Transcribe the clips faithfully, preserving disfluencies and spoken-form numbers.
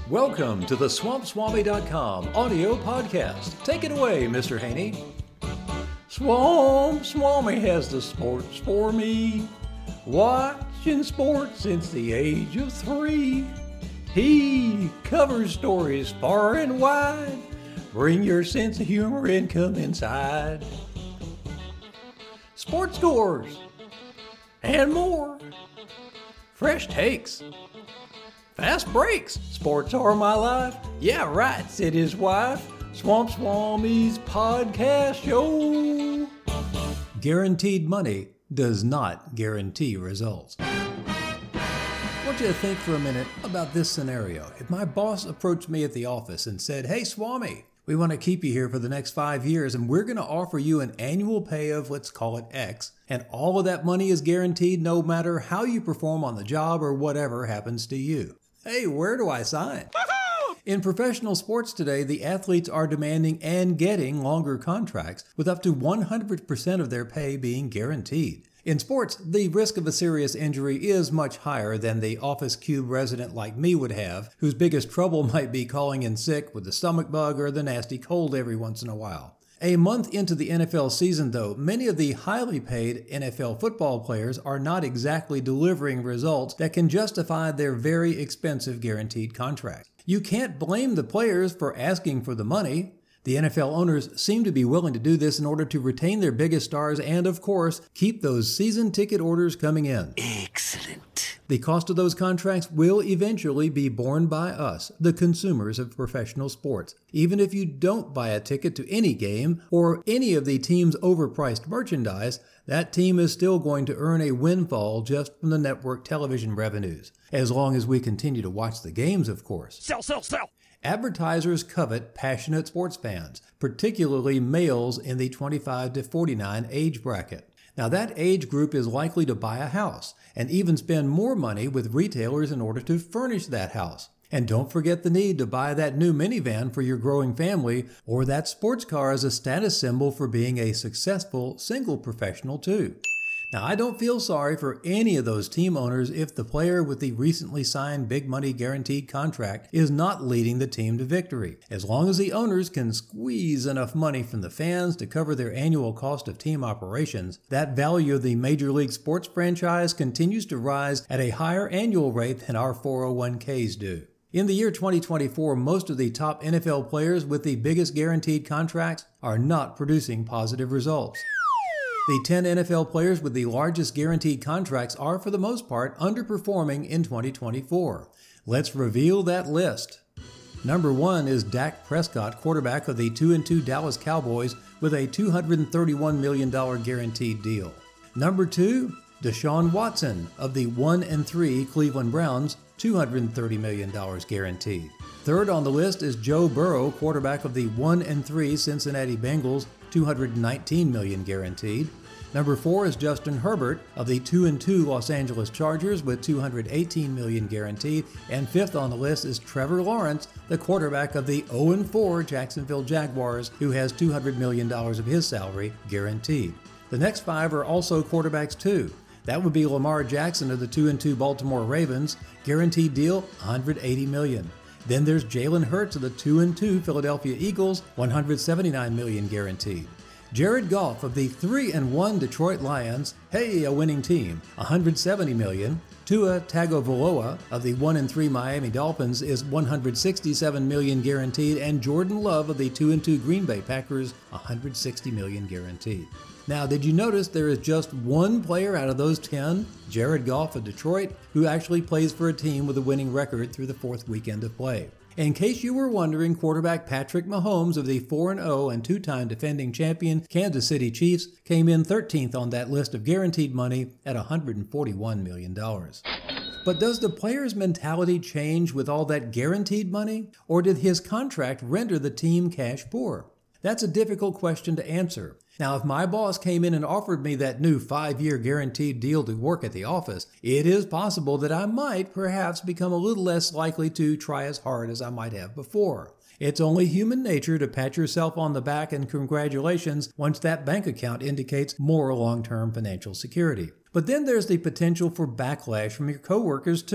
Welcome to the Swamp Swami dot com audio podcast. Take it away, Mister Haney. Swamp Swami has the sports for me. Watching sports since the age of three. He covers stories far and wide. Bring your sense of humor and come inside. Sports scores and more. Fresh takes. Fast breaks. Sports are my life. Yeah, right, said his wife. Swamp Swami's podcast show. Guaranteed money does not guarantee results. I want you to think for a minute about this scenario. If my boss approached me at the office and said, "Hey, Swami, we want to keep you here for the next five years and we're going to offer you an annual pay of, let's call it X, and all of that money is guaranteed no matter how you perform on the job or whatever happens to you." Hey, where do I sign? In professional sports today, the athletes are demanding and getting longer contracts with up to one hundred percent of their pay being guaranteed. In sports, the risk of a serious injury is much higher than the office cube resident like me would have, whose biggest trouble might be calling in sick with the stomach bug or the nasty cold every once in a while. A month into the N F L season, though, many of the highly paid N F L football players are not exactly delivering results that can justify their very expensive guaranteed contract. You can't blame the players for asking for the money. The N F L owners seem to be willing to do this in order to retain their biggest stars and, of course, keep those season ticket orders coming in. Excellent. The cost of those contracts will eventually be borne by us, the consumers of professional sports. Even if you don't buy a ticket to any game or any of the team's overpriced merchandise, that team is still going to earn a windfall just from the network television revenues. As long as we continue to watch the games, of course. Sell, sell, sell. Advertisers covet passionate sports fans, particularly males in the twenty-five to forty-nine age bracket. Now that age group is likely to buy a house and even spend more money with retailers in order to furnish that house. And don't forget the need to buy that new minivan for your growing family, or that sports car as a status symbol for being a successful single professional too. Now, I don't feel sorry for any of those team owners if the player with the recently signed big money guaranteed contract is not leading the team to victory. As long as the owners can squeeze enough money from the fans to cover their annual cost of team operations, that value of the Major League Sports franchise continues to rise at a higher annual rate than our four oh one k's do. In the year twenty twenty-four, most of the top N F L players with the biggest guaranteed contracts are not producing positive results. The ten N F L players with the largest guaranteed contracts are, for the most part, underperforming in twenty twenty-four. Let's reveal that list. Number one is Dak Prescott, quarterback of the two and two Dallas Cowboys, with a two hundred thirty-one million dollars guaranteed deal. Number two, Deshaun Watson of the one and three Cleveland Browns, two hundred thirty million dollars guaranteed. Third on the list is Joe Burrow, quarterback of the one and three Cincinnati Bengals, two hundred nineteen million dollars guaranteed. Number four is Justin Herbert of the two and two Los Angeles Chargers with two hundred eighteen million dollars guaranteed. And fifth on the list is Trevor Lawrence, the quarterback of the oh and four Jacksonville Jaguars, who has two hundred million dollars of his salary guaranteed. The next five are also quarterbacks too. That would be Lamar Jackson of the two and two Baltimore Ravens, guaranteed deal one hundred eighty million dollars. Then there's Jalen Hurts of the two and two Philadelphia Eagles, one hundred seventy-nine million dollars guaranteed. Jared Goff of the three and one Detroit Lions, hey, a winning team, one hundred seventy million dollars. Tua Tagovailoa of the one and three Miami Dolphins is one hundred sixty-seven million dollars guaranteed, and Jordan Love of the two and two Green Bay Packers, one hundred sixty million dollars guaranteed. Now, did you notice there is just one player out of those ten, Jared Goff of Detroit, who actually plays for a team with a winning record through the fourth weekend of play? In case you were wondering, quarterback Patrick Mahomes of the four and oh and two-time defending champion Kansas City Chiefs came in thirteenth on that list of guaranteed money at one hundred forty-one million dollars. But does the player's mentality change with all that guaranteed money, or did his contract render the team cash poor? That's a difficult question to answer. Now, if my boss came in and offered me that new five-year guaranteed deal to work at the office, it is possible that I might perhaps become a little less likely to try as hard as I might have before. It's only human nature to pat yourself on the back and congratulations once that bank account indicates more long-term financial security. But then there's the potential for backlash from your coworkers too.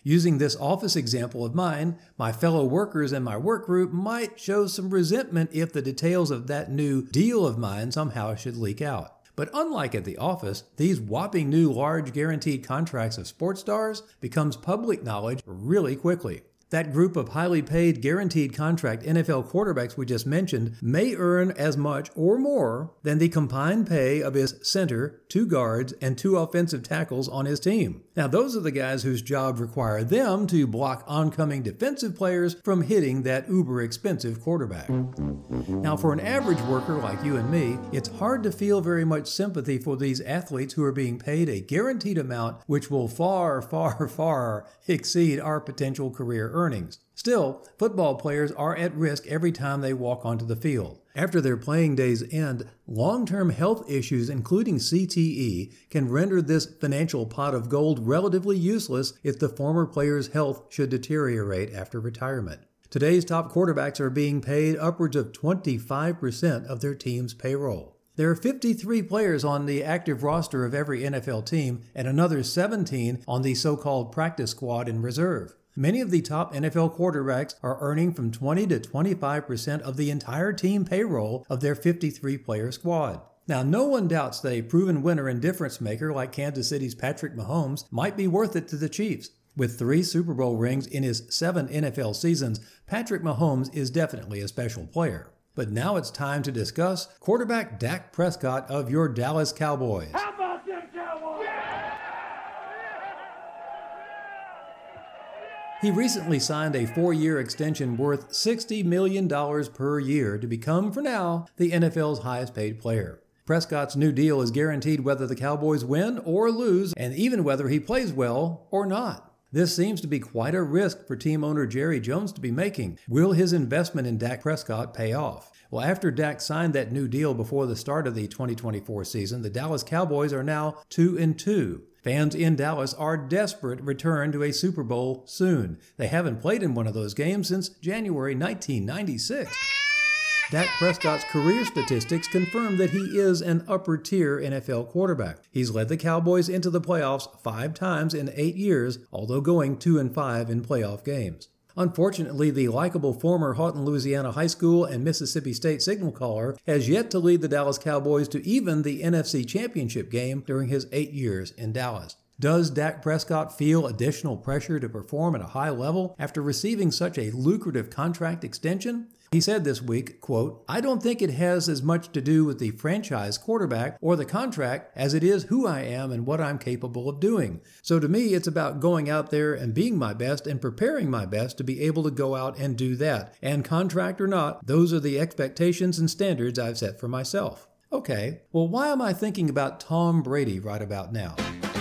Using this office example of mine, my fellow workers in my work group might show some resentment if the details of that new deal of mine somehow should leak out. But unlike at the office, these whopping new large guaranteed contracts of sports stars becomes public knowledge really quickly. That group of highly paid guaranteed contract N F L quarterbacks we just mentioned may earn as much or more than the combined pay of his center, two guards, and two offensive tackles on his team. Now those are the guys whose jobs require them to block oncoming defensive players from hitting that uber expensive quarterback. Now for an average worker like you and me, it's hard to feel very much sympathy for these athletes who are being paid a guaranteed amount which will far, far, far exceed our potential career earnings. Earnings. Still, football players are at risk every time they walk onto the field. After their playing days end, long-term health issues, including C T E, can render this financial pot of gold relatively useless if the former player's health should deteriorate after retirement. Today's top quarterbacks are being paid upwards of twenty-five percent of their team's payroll. There are fifty-three players on the active roster of every N F L team and another seventeen on the so-called practice squad in reserve. Many of the top N F L quarterbacks are earning from twenty to twenty-five percent of the entire team payroll of their fifty-three player squad. Now, no one doubts that a proven winner and difference maker like Kansas City's Patrick Mahomes might be worth it to the Chiefs. With three Super Bowl rings in his seven N F L seasons, Patrick Mahomes is definitely a special player. But now it's time to discuss quarterback Dak Prescott of your Dallas Cowboys. How about them Cowboys? He recently signed a four-year extension worth sixty million dollars per year to become, for now, the N F L's highest-paid player. Prescott's new deal is guaranteed whether the Cowboys win or lose, and even whether he plays well or not. This seems to be quite a risk for team owner Jerry Jones to be making. Will his investment in Dak Prescott pay off? Well, after Dak signed that new deal before the start of the twenty twenty-four season, the Dallas Cowboys are now two and two. Fans in Dallas are desperate to return to a Super Bowl soon. They haven't played in one of those games since January nineteen ninety-six. Dak Prescott's career statistics confirm that he is an upper-tier N F L quarterback. He's led the Cowboys into the playoffs five times in eight years, although going two and five in playoff games. Unfortunately, the likable former Houghton, Louisiana High School and Mississippi State signal caller has yet to lead the Dallas Cowboys to even the N F C Championship game during his eight years in Dallas. Does Dak Prescott feel additional pressure to perform at a high level after receiving such a lucrative contract extension? He said this week, quote, "I don't think it has as much to do with the franchise quarterback or the contract as it is who I am and what I'm capable of doing. So to me, it's about going out there and being my best and preparing my best to be able to go out and do that. And contract or not, those are the expectations and standards I've set for myself." Okay, well, why am I thinking about Tom Brady right about now?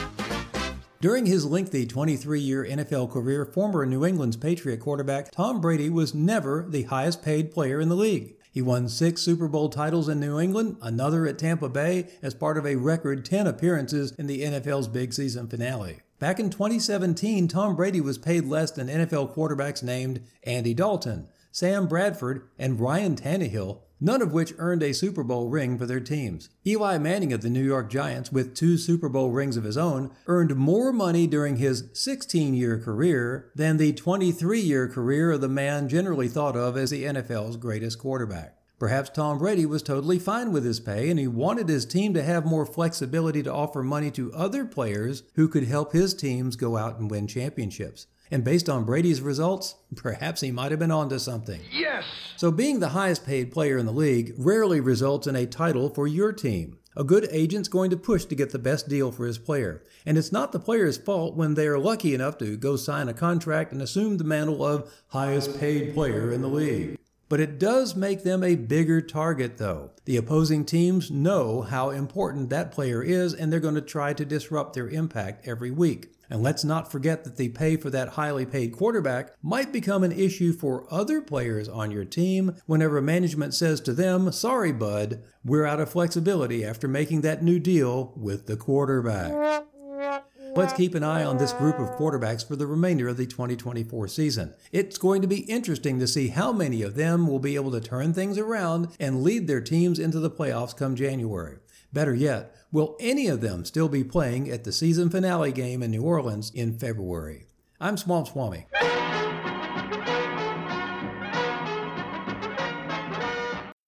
During his lengthy twenty-three-year N F L career, former New England's Patriot quarterback Tom Brady was never the highest-paid player in the league. He won six Super Bowl titles in New England, another at Tampa Bay, as part of a record ten appearances in the N F L's big season finale. Back in twenty seventeen, Tom Brady was paid less than N F L quarterbacks named Andy Dalton, Sam Bradford, and Ryan Tannehill, none of which earned a Super Bowl ring for their teams. Eli Manning of the New York Giants, with two Super Bowl rings of his own, earned more money during his sixteen-year career than the twenty-three-year career of the man generally thought of as the N F L's greatest quarterback. Perhaps Tom Brady was totally fine with his pay, and he wanted his team to have more flexibility to offer money to other players who could help his teams go out and win championships. And based on Brady's results, perhaps he might have been onto something. Yes! So being the highest paid player in the league rarely results in a title for your team. A good agent's going to push to get the best deal for his player. And it's not the player's fault when they are lucky enough to go sign a contract and assume the mantle of highest paid player in the league. But it does make them a bigger target, though. The opposing teams know how important that player is, and they're going to try to disrupt their impact every week. And let's not forget that the pay for that highly paid quarterback might become an issue for other players on your team whenever management says to them, "Sorry, bud, we're out of flexibility after making that new deal with the quarterback." Let's keep an eye on this group of quarterbacks for the remainder of the twenty twenty-four season. It's going to be interesting to see how many of them will be able to turn things around and lead their teams into the playoffs come January. Better yet, will any of them still be playing at the season finale game in New Orleans in February? I'm Swamp Swami.